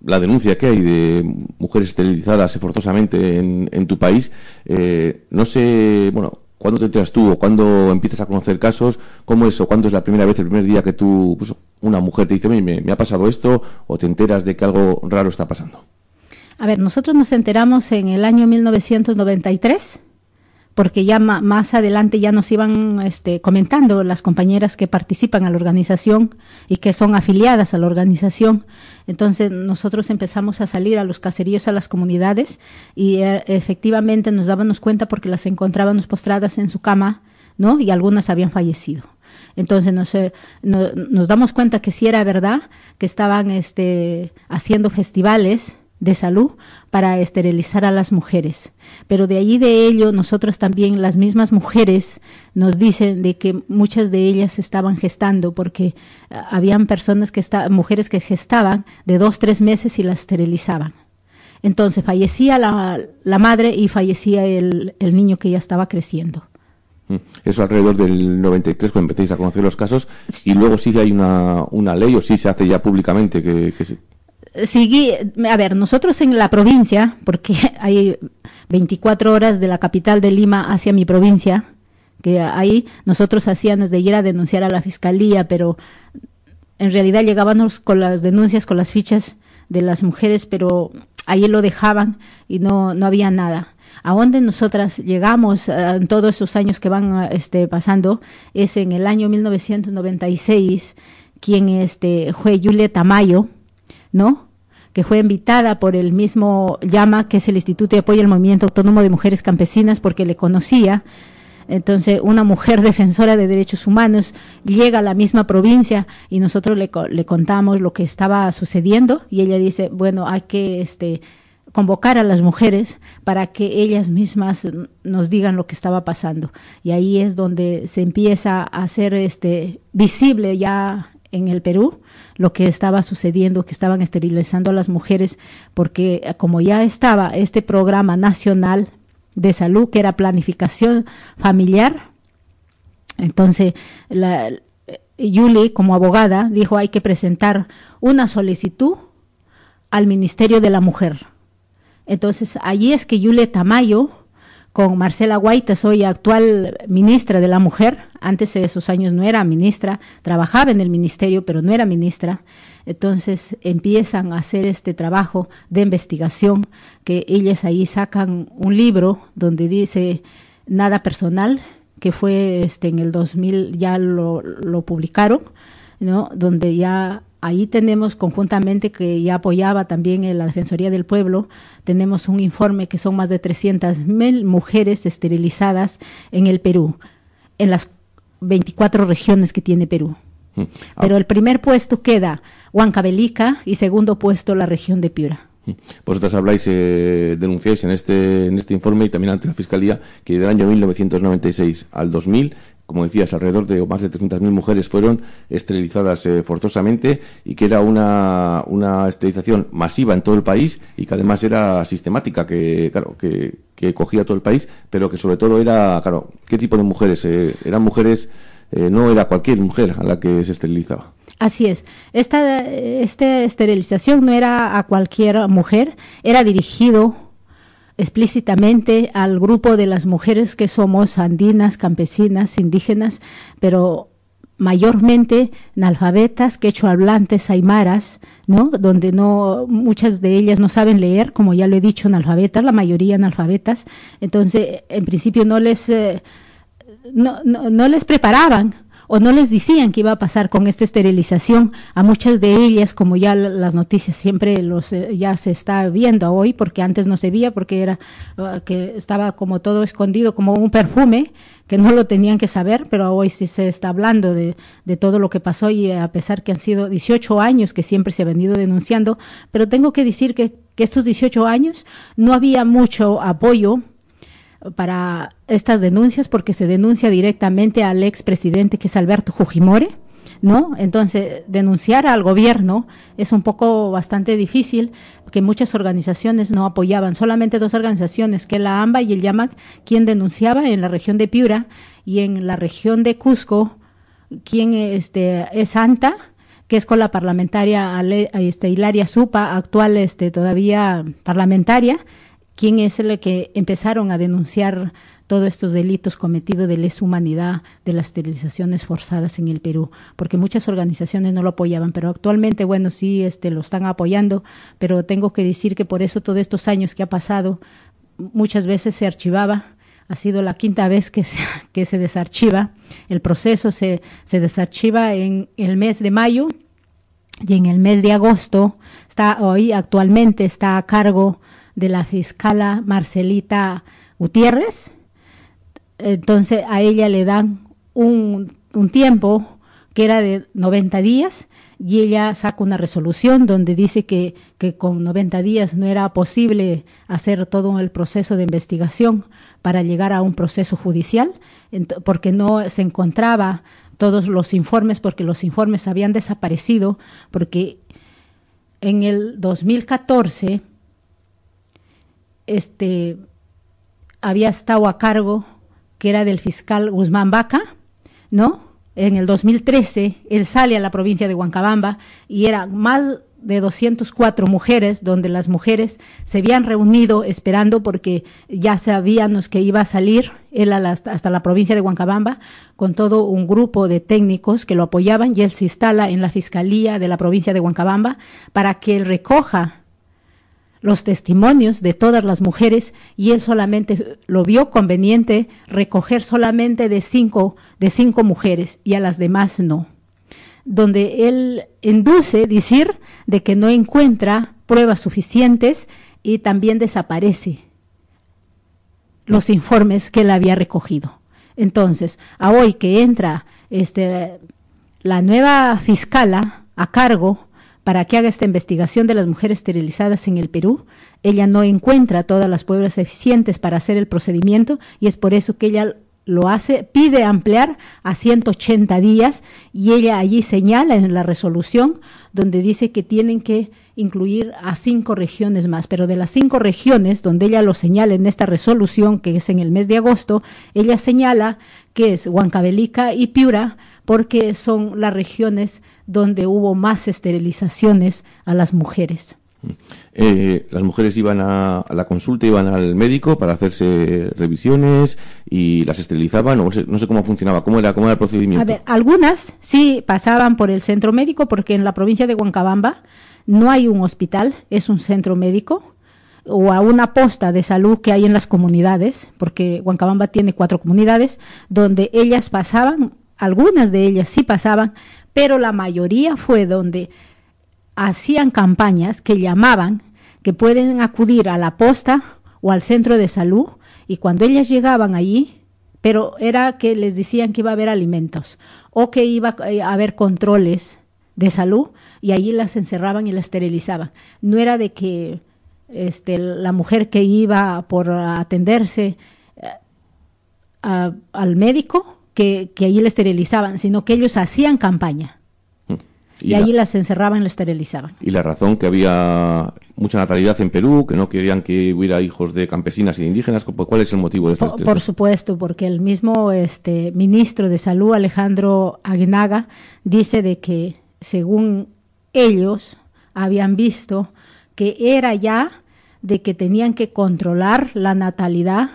la denuncia que hay de mujeres esterilizadas forzosamente en, en tu país. Eh, no sé, bueno, ¿cuándo te enteras tú o cuándo empiezas a conocer casos? ¿Cómo es o cuándo es la primera vez, el primer día que tú, pues, una mujer te dice, me, me ha pasado esto, o te enteras de que algo raro está pasando? A ver, nosotros nos enteramos en el año mil novecientos noventa y tres, porque ya ma más adelante ya nos iban este, comentando las compañeras que participan a la organización y que son afiliadas a la organización. Entonces nosotros empezamos a salir a los caseríos, a las comunidades, y eh, efectivamente nos dábamos cuenta porque las encontrábamos postradas en su cama, ¿no? Y algunas habían fallecido. Entonces nos, eh, no, nos damos cuenta que sí era verdad, que estaban este, haciendo festivales de salud para esterilizar a las mujeres. Pero de allí de ello, nosotros también, las mismas mujeres, nos dicen de que muchas de ellas estaban gestando, porque uh, habían personas que estaban, mujeres que gestaban de dos, tres meses y las esterilizaban. Entonces fallecía la, la madre y fallecía el, el niño que ya estaba creciendo. Eso alrededor del noventa y tres, cuando empecéis a conocer los casos, sí. Y luego sí hay una, una ley, o sí se hace ya públicamente que, que se... Sí, a ver, nosotros en la provincia, porque hay veinticuatro horas de la capital de Lima hacia mi provincia, que ahí nosotros hacíamos de ir a denunciar a la fiscalía, pero en realidad llegábamos con las denuncias, con las fichas de las mujeres, pero ahí lo dejaban y no, no había nada. A donde nosotras llegamos uh, en todos esos años que van uh, este, pasando es en el año mil novecientos noventa y seis, quien este, fue Yulia Tamayo, ¿no? Que fue invitada por el mismo Llama, que es el Instituto de Apoyo al Movimiento Autónomo de Mujeres Campesinas, porque le conocía. Entonces, una mujer defensora de derechos humanos llega a la misma provincia y nosotros le, le contamos lo que estaba sucediendo y ella dice, bueno, hay que este, convocar a las mujeres para que ellas mismas nos digan lo que estaba pasando. Y ahí es donde se empieza a hacer este, visible ya en el Perú lo que estaba sucediendo, que estaban esterilizando a las mujeres, porque como ya estaba este programa nacional de salud, que era planificación familiar, entonces la, Yuli, como abogada, dijo hay que presentar una solicitud al Ministerio de la Mujer. Entonces allí es que Yuli Tamayo, con Marcela Guaita, soy actual ministra de la Mujer, antes de esos años no era ministra, trabajaba en el ministerio, pero no era ministra. Entonces empiezan a hacer este trabajo de investigación, que ellas ahí sacan un libro donde dice Nada Personal, que fue este en el dos mil, ya lo, lo publicaron, ¿no? Donde ya ahí tenemos conjuntamente, que ya apoyaba también en la Defensoría del Pueblo, tenemos un informe que son más de trescientas mil mujeres esterilizadas en el Perú, en las veinticuatro regiones que tiene Perú. Mm. Ah. Pero el primer puesto queda Huancavelica y segundo puesto la región de Piura. Vosotras habláis, eh, denunciáis en este, en este informe y también ante la Fiscalía que del año mil novecientos noventa y seis al dos mil, como decías, alrededor de más de trescientas mil mujeres fueron esterilizadas eh, forzosamente, y que era una, una esterilización masiva en todo el país y que además era sistemática, que claro que, que cogía todo el país, pero que sobre todo era, claro, ¿qué tipo de mujeres? Eh, eran mujeres, eh, no era cualquier mujer a la que se esterilizaba. Así es. Esta, esta esterilización no era a cualquier mujer, era dirigido explícitamente al grupo de las mujeres que somos andinas, campesinas, indígenas, pero mayormente analfabetas, quechohablantes, aymaras, ¿no? Donde no, muchas de ellas no saben leer, como ya lo he dicho, analfabetas, la mayoría analfabetas. Entonces, en principio no les, eh, no, no, no les preparaban o no les decían qué iba a pasar con esta esterilización. A muchas de ellas, como ya las noticias siempre los eh, ya se está viendo hoy, porque antes no se veía, porque era uh, que estaba como todo escondido, como un perfume, que no lo tenían que saber, pero hoy sí se está hablando de, de todo lo que pasó, y a pesar que han sido dieciocho años que siempre se ha venido denunciando, pero tengo que decir que, que estos dieciocho años no había mucho apoyo para estas denuncias, porque se denuncia directamente al expresidente, que es Alberto Fujimori, ¿no? Entonces, denunciar al gobierno es un poco bastante difícil, porque muchas organizaciones no apoyaban, solamente dos organizaciones, que es la AMBA y el YAMAC, quien denunciaba en la región de Piura, y en la región de Cusco, quien este, es ANTA, que es con la parlamentaria Ale, este, Hilaria Supa, actual este, todavía parlamentaria, quien es el que empezaron a denunciar todos estos delitos cometidos de lesa humanidad, de las esterilizaciones forzadas en el Perú, porque muchas organizaciones no lo apoyaban, pero actualmente, bueno, sí este, lo están apoyando, pero tengo que decir que por eso todos estos años que ha pasado, muchas veces se archivaba. Ha sido la quinta vez que se, que se desarchiva. El proceso se, se desarchiva en el mes de mayo y en el mes de agosto. Está hoy actualmente está a cargo de la fiscala Marcelita Gutiérrez. Entonces a ella le dan un, un tiempo que era de noventa días y ella saca una resolución donde dice que, que con noventa días no era posible hacer todo el proceso de investigación para llegar a un proceso judicial, porque no se encontraba todos los informes, porque los informes habían desaparecido, porque en el dos mil catorce este, había estado a cargo, que era del fiscal Guzmán Vaca, ¿no? En el dos mil trece, él sale a la provincia de Huancabamba y era más de doscientas cuatro mujeres, donde las mujeres se habían reunido esperando porque ya sabíamos que iba a salir él a la, hasta la provincia de Huancabamba con todo un grupo de técnicos que lo apoyaban y él se instala en la Fiscalía de la provincia de Huancabamba para que él recoja los testimonios de todas las mujeres y él solamente lo vio conveniente recoger solamente de cinco, de cinco mujeres y a las demás no. Donde él induce decir de que no encuentra pruebas suficientes y también desaparece los informes que él había recogido. Entonces, a hoy que entra este, la nueva fiscala a cargo para que haga esta investigación de las mujeres esterilizadas en el Perú, ella no encuentra todas las pruebas eficientes para hacer el procedimiento y es por eso que ella lo hace, pide ampliar a ciento ochenta días y ella allí señala en la resolución donde dice que tienen que incluir a cinco regiones más, pero de las cinco regiones donde ella lo señala en esta resolución, que es en el mes de agosto, ella señala que es Huancavelica y Piura, porque son las regiones donde hubo más esterilizaciones a las mujeres. Eh, las mujeres iban a, a la consulta, iban al médico para hacerse revisiones y las esterilizaban, o no sé, no sé cómo funcionaba, cómo era, cómo era el procedimiento. A ver, algunas sí pasaban por el centro médico, porque en la provincia de Huancabamba no hay un hospital, es un centro médico, o a una posta de salud que hay en las comunidades, porque Huancabamba tiene cuatro comunidades, donde ellas pasaban, algunas de ellas sí pasaban, pero la mayoría fue donde hacían campañas que llamaban que pueden acudir a la posta o al centro de salud, y cuando ellas llegaban allí, pero era que les decían que iba a haber alimentos o que iba a haber controles de salud y allí las encerraban y las esterilizaban. No era de que este, la mujer que iba por atenderse eh, a, al médico, que, que allí la esterilizaban, sino que ellos hacían campaña. Y, y la, allí las encerraban y las esterilizaban. Y la razón que había mucha natalidad en Perú, que no querían que hubiera hijos de campesinas y de indígenas, ¿cuál es el motivo de este Por, por supuesto, porque el mismo este, ministro de Salud, Alejandro Aguinaga, dice de que según ellos habían visto que era ya de que tenían que controlar la natalidad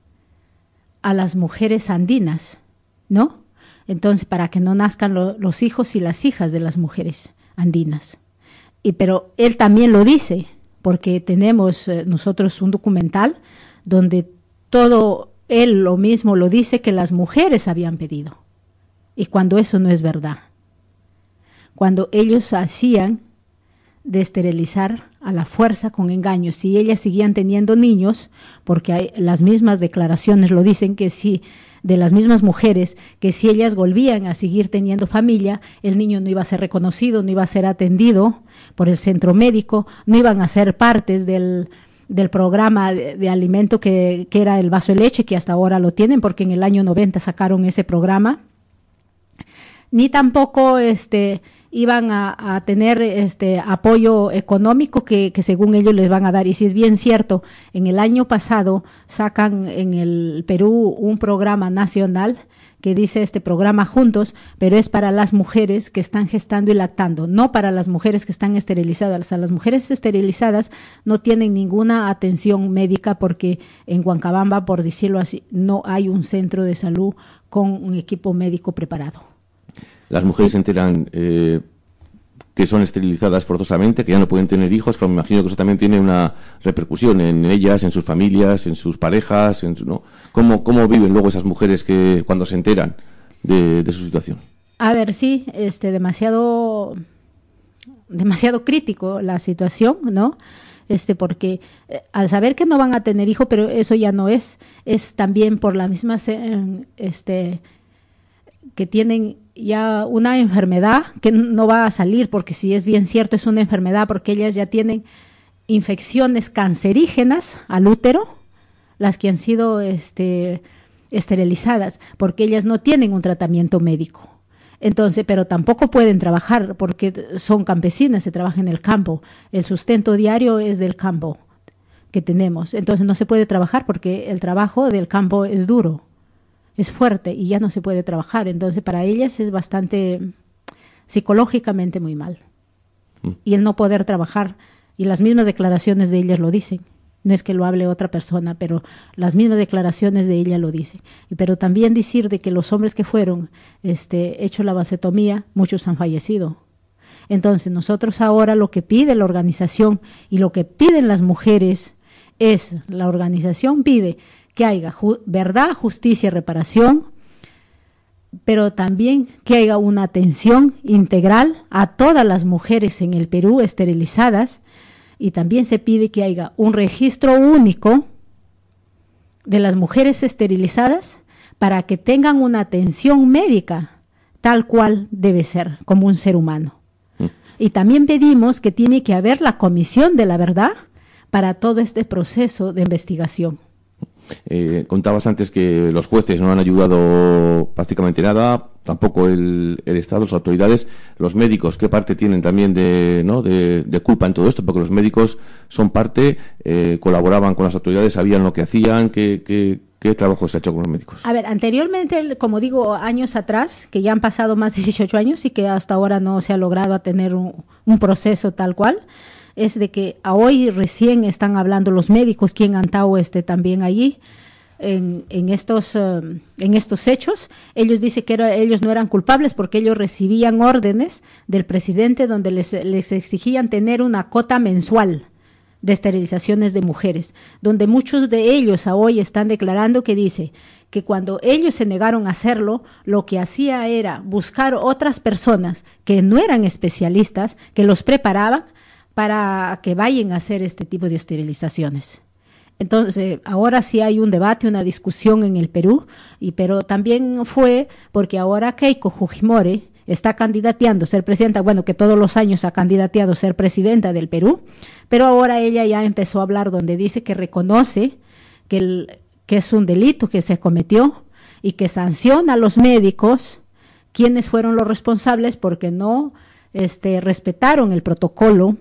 a las mujeres andinas, ¿no? Entonces, para que no nazcan lo, los hijos y las hijas de las mujeres andinas. Y pero él también lo dice, porque tenemos eh, nosotros un documental donde todo él lo mismo lo dice que las mujeres habían pedido. Y cuando eso no es verdad. Cuando ellos hacían de esterilizar a la fuerza con engaños, si ellas seguían teniendo niños, porque hay, las mismas declaraciones lo dicen que si de las mismas mujeres, que si ellas volvían a seguir teniendo familia, el niño no iba a ser reconocido, no iba a ser atendido por el centro médico, no iban a ser partes del, del programa de, de alimento que, que era el vaso de leche, que hasta ahora lo tienen, porque en el año noventa sacaron ese programa, ni tampoco este, iban a, a tener este apoyo económico que, que según ellos les van a dar. Y si es bien cierto, en el año pasado sacan en el Perú un programa nacional que dice este programa Juntos, pero es para las mujeres que están gestando y lactando, no para las mujeres que están esterilizadas. O sea, las mujeres esterilizadas no tienen ninguna atención médica porque en Huancabamba, por decirlo así, no hay un centro de salud con un equipo médico preparado. Las mujeres se enteran eh, que son esterilizadas forzosamente, que ya no pueden tener hijos, pero me imagino que eso también tiene una repercusión en ellas, en sus familias, en sus parejas, en su, ¿no? ¿Cómo, cómo viven luego esas mujeres que cuando se enteran de, de su situación? A ver, sí, este, demasiado, demasiado crítico la situación, ¿no? Este, porque eh, al saber que no van a tener hijo, pero eso ya no es, es también por la misma, eh, este, que tienen ya una enfermedad que no va a salir, porque si es bien cierto es una enfermedad, porque ellas ya tienen infecciones cancerígenas al útero, las que han sido este, esterilizadas, porque ellas no tienen un tratamiento médico. Entonces, pero tampoco pueden trabajar porque son campesinas, se trabaja en el campo, el sustento diario es del campo que tenemos, entonces no se puede trabajar porque el trabajo del campo es duro, es fuerte y ya no se puede trabajar. Entonces para ellas es bastante psicológicamente muy mal. Mm. Y el no poder trabajar, y las mismas declaraciones de ellas lo dicen. No es que lo hable otra persona, pero las mismas declaraciones de ella lo dicen. Pero también decir de que los hombres que fueron este, hecho la vasectomía, muchos han fallecido. Entonces nosotros ahora lo que pide la organización y lo que piden las mujeres es, la organización pide que haya ju- verdad, justicia y reparación, pero también que haya una atención integral a todas las mujeres en el Perú esterilizadas, y también se pide que haya un registro único de las mujeres esterilizadas para que tengan una atención médica tal cual debe ser, como un ser humano. Mm. Y también pedimos que tiene que haber la comisión de la verdad para todo este proceso de investigación. Eh, contabas antes que los jueces no han ayudado prácticamente nada, tampoco el, el Estado, las autoridades, los médicos, ¿qué parte tienen también de, ¿no? de, de culpa en todo esto? Porque los médicos son parte, eh, colaboraban con las autoridades, sabían lo que hacían, ¿qué, qué, qué trabajo se ha hecho con los médicos? A ver, anteriormente, como digo, años atrás, que ya han pasado más de dieciocho años y que hasta ahora no se ha logrado tener un, un proceso tal cual, es de que a hoy recién están hablando los médicos, quien han estado este, también allí en, en, estos, uh, en estos hechos. Ellos dicen que era, ellos no eran culpables porque ellos recibían órdenes del presidente donde les, les exigían tener una cota mensual de esterilizaciones de mujeres, donde muchos de ellos a hoy están declarando que dice que cuando ellos se negaron a hacerlo, lo que hacía era buscar otras personas que no eran especialistas, que los preparaban para que vayan a hacer este tipo de esterilizaciones. Entonces, ahora sí hay un debate, una discusión en el Perú, y pero también fue porque ahora Keiko Fujimori está candidateando a ser presidenta, bueno, que todos los años ha candidateado a ser presidenta del Perú, pero ahora ella ya empezó a hablar donde dice que reconoce que, el, que es un delito que se cometió y que sanciona a los médicos, quienes fueron los responsables porque no este, respetaron el protocolo,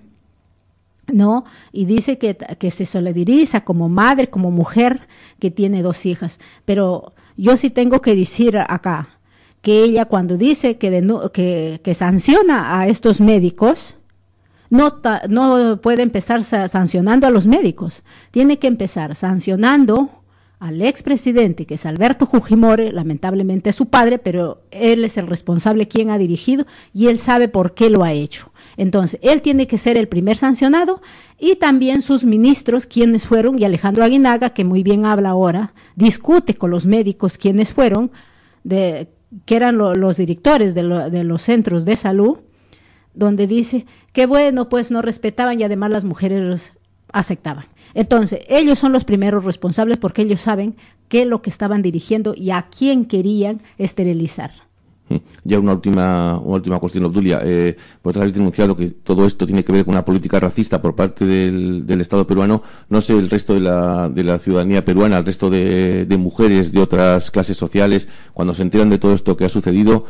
¿no? Y dice que, que se solidariza como madre, como mujer que tiene dos hijas. Pero yo sí tengo que decir acá que ella cuando dice que, de, que, que sanciona a estos médicos, no, ta, no puede empezar sa, sancionando a los médicos, tiene que empezar sancionando al expresidente, que es Alberto Fujimori, lamentablemente es su padre, pero él es el responsable, quien ha dirigido, y él sabe por qué lo ha hecho. Entonces, él tiene que ser el primer sancionado, y también sus ministros, quienes fueron, y Alejandro Aguinaga, que muy bien habla ahora, discute con los médicos quienes fueron, de, que eran lo, los directores de, lo, de los centros de salud, donde dice que bueno, pues no respetaban y además las mujeres aceptaban. Entonces, ellos son los primeros responsables porque ellos saben qué es lo que estaban dirigiendo y a quién querían esterilizar. Ya una última una última cuestión, Obdulia. Eh, vosotros habéis denunciado que todo esto tiene que ver con una política racista por parte del, del Estado peruano. No sé el resto de la, de la ciudadanía peruana, el resto de, de mujeres de otras clases sociales, cuando se enteran de todo esto que ha sucedido,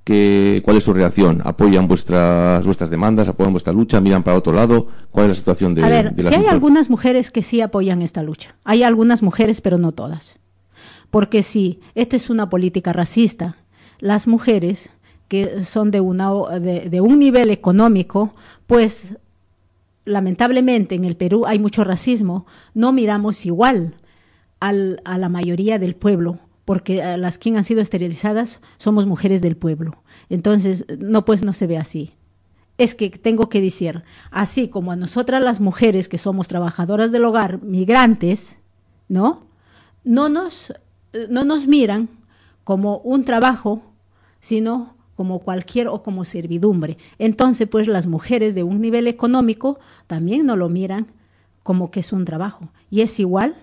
¿Qué, ¿Cuál es su reacción? ¿Apoyan vuestras vuestras demandas? ¿Apoyan vuestra lucha? ¿Miran para otro lado? ¿Cuál es la situación de, A ver, de las sí hay mujeres? algunas mujeres que sí apoyan esta lucha. Hay algunas mujeres, pero no todas. Porque sí, esta es una política racista. Las mujeres que son de, una, de, de un nivel económico, pues lamentablemente en el Perú hay mucho racismo, no miramos igual al, a la mayoría del pueblo, porque las que han sido esterilizadas somos mujeres del pueblo. Entonces, no, pues no se ve así. Es que tengo que decir, así como a nosotras las mujeres que somos trabajadoras del hogar, migrantes, ¿no? No nos, no nos miran como un trabajo, sino como cualquier o como servidumbre. Entonces, pues las mujeres de un nivel económico también no lo miran como que es un trabajo. Y es igual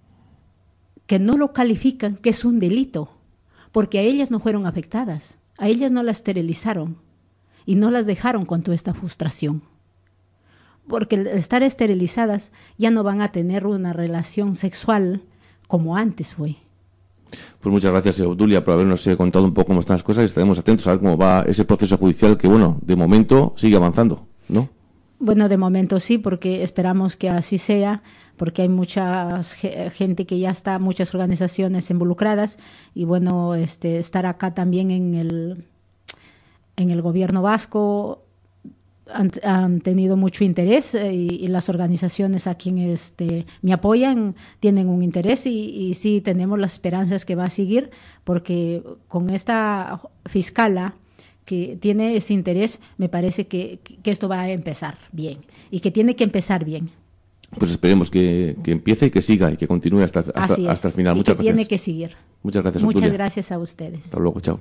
que no lo califican que es un delito, porque a ellas no fueron afectadas, a ellas no las esterilizaron y no las dejaron con toda esta frustración. Porque al estar esterilizadas ya no van a tener una relación sexual como antes fue. Pues muchas gracias, Obdulia, por habernos eh, contado un poco cómo están las cosas y estaremos atentos a ver cómo va ese proceso judicial que, bueno, de momento sigue avanzando, ¿no? Bueno, de momento sí, porque esperamos que así sea, porque hay mucha gente que ya está, muchas organizaciones involucradas y bueno, este, estar acá también en el, en el gobierno vasco han, han tenido mucho interés y, y las organizaciones a quienes este, me apoyan tienen un interés y, y sí tenemos las esperanzas que va a seguir, porque con esta fiscala que tiene ese interés, me parece que, que esto va a empezar bien y que tiene que empezar bien. Pues esperemos que, que empiece y que siga y que continúe hasta, hasta, hasta el final. Y Muchas que gracias. Tiene que seguir. Muchas gracias, Muchas Obdulia. gracias a ustedes. Hasta luego, chao.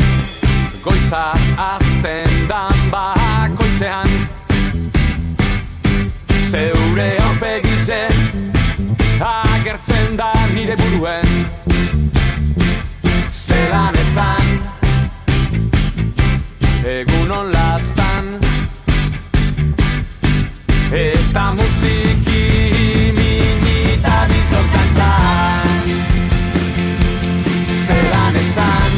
Goiza azten dan bakoitzean zeure aurpegize agertzen da nire buruen zelan esan egunon lastan eta musiki minita bizortzantzan zelan esan.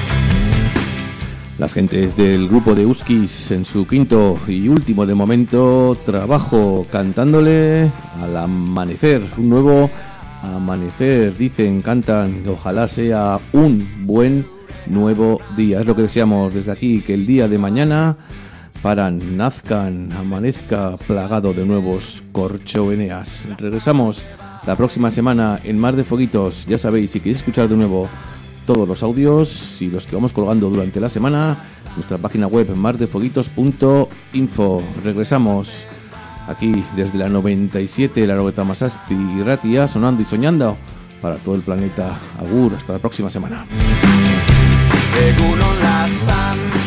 Las gentes del grupo de Huskies en su quinto y último de momento trabajo cantándole al amanecer, un nuevo amanecer, dicen, cantan, ojalá sea un buen nuevo día. Es lo que deseamos desde aquí, que el día de mañana para nazcan, amanezca plagado de nuevos corchoveneas. Regresamos la próxima semana en Mar de Foguitos. Ya sabéis, si queréis escuchar de nuevo todos los audios y los que vamos colgando durante la semana, nuestra página web mar de foguitos punto info. Regresamos aquí desde la noventa y siete, la Laurogeita Hamazazpi Ratia, sonando y soñando para todo el planeta. Agur, hasta la próxima semana. Egunon lastan